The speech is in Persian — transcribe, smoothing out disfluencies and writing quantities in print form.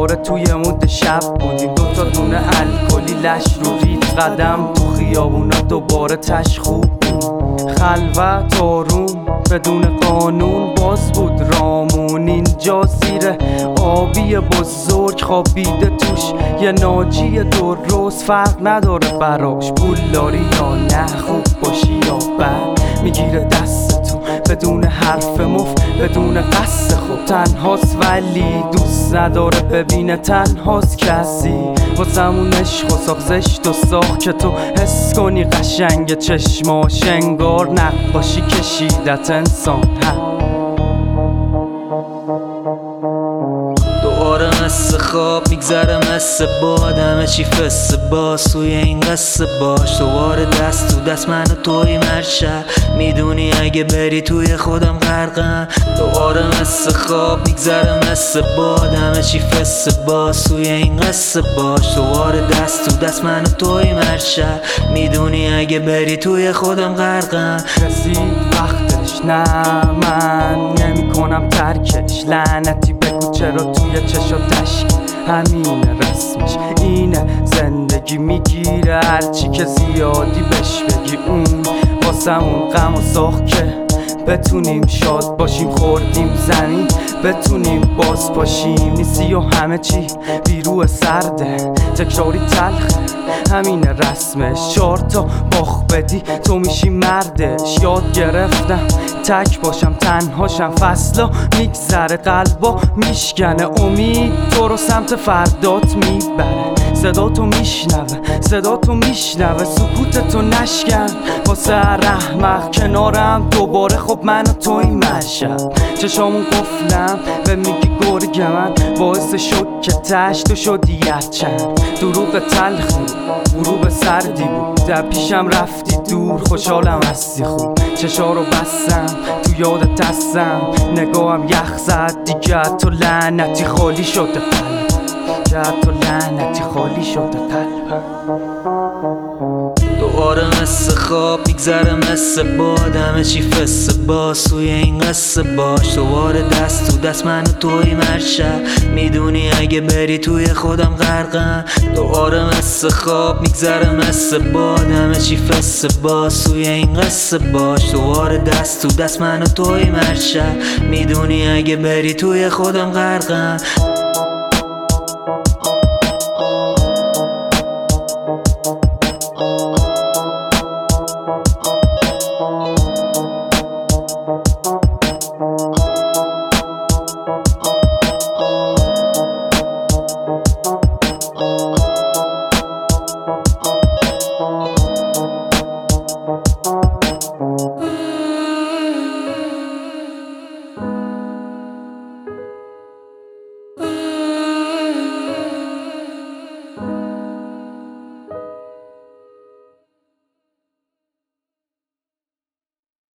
دوباره توی مود شب بودیم، دوتا دونه الکلی لش رو ریت قدم تو خیابونا دوباره تش خوبیم. خلوت آروم بدون قانون باز بود رامون، اینجا زیر آبی بزرگ خوابیده توش یه ناجی درست، فرق نداره براش پول داری یا نه، خوب باشی یا بد میگیره دستتو بدون حرف مفت بدون قصد خوب. تنهاست ولی دوست نداره ببینه تنهاست کسی، واسمون عشق و ساخت زشت و ساخت که تو حس کنی قشنگ چشماش انگار نقاشی کشیدت انسان. دوباره مثل خواب میگذره مثل باد، همه چی فسه باز توی این قصه باش. دوباره دست تو دست من و توی مرشه، میدونی اگه بری توی خودم غرقم. دوباره مثل خواب میگذره مثل باد، همه چی فسه باز توی این قصه باش. دوباره دست تو دست من و توی مرشه، میدونی اگه بری توی خودم غرقم. رسید وقتش نه من نمی کنم ترکش، لعنتی بگو چرا توی چشاتش همینه رسمش اینه زندگی میگیره هرچی که زیادی بش بگی. اون واسمون غم و ساخت که بتونیم شاد باشیم، خوردیم زمین بتونیم باز پاشیم. نیستی و همه چی بیرو سرده تکراری تلخه همینه رسمش، 4 تا باخ بدی تو میشی مردش. یاد گرفتم تک باشم تنهاشم، فصلا میگذره قلبا میشکنه، امید تو رو سمت فردات میبره. صدا تو میشنوه سکوت تو نشکن واسه رحمق کنارم دوباره. خب من و توی مشب چشامون قفلم و میگی گرگ من، باعث شد که تش تو شدی یرچند. دروغ تلخی غروب سردی بود، در پیشم رفتی دور خوشحالم هستی خوب. چشا رو بستم تو یادت هستم، نگاهم یخ زد دیگه تو لعنتی خالی شده قلب، تو لعنتی خالی شده قلب. دوباره مثل خواب میگذره مثل باد، همه چی فسه باز توی این قصه باش. دوباره دست تو دست من و توی مرشه، میدونی اگه بری توی خودم غرقم. دوباره مثل خواب میگذره مثل باد، همه چی فسه باز توی این قصه باش. دوباره دست تو دست من و توی مرشه، میدونی اگه بری توی خودم غرقم.